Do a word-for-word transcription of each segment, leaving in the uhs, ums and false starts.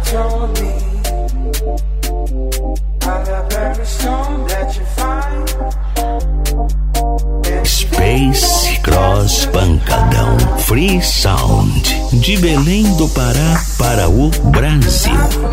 Space Cross Pancadão Free Sound, de Belém do Pará para o Brasil.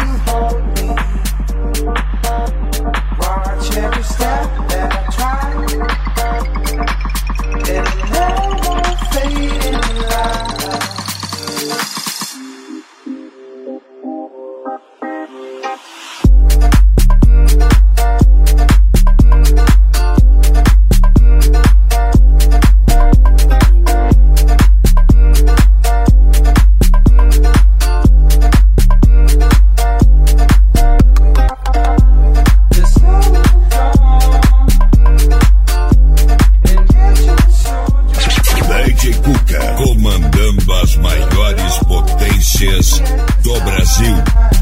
Comandando as maiores potências do Brasil.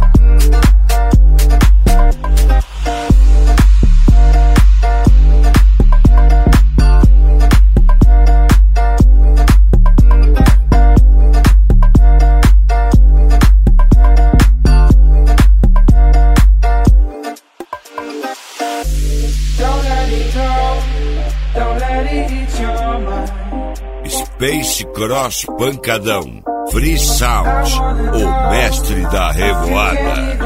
Space Cross Pancadão Free Sound, o mestre da revoada.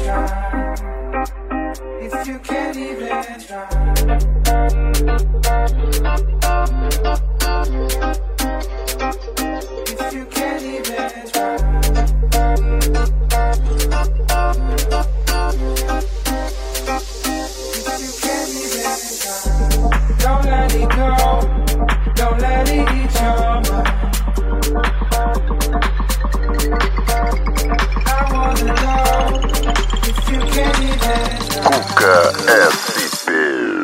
Cuca S P.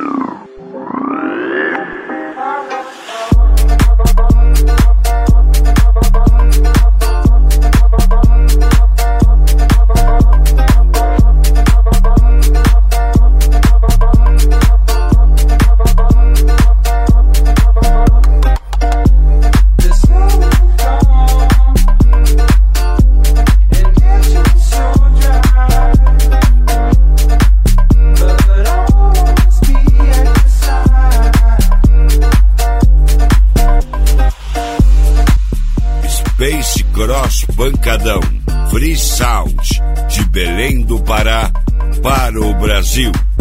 Space Cross Pancadão Free Sound, de Belém do Pará para o Brasil.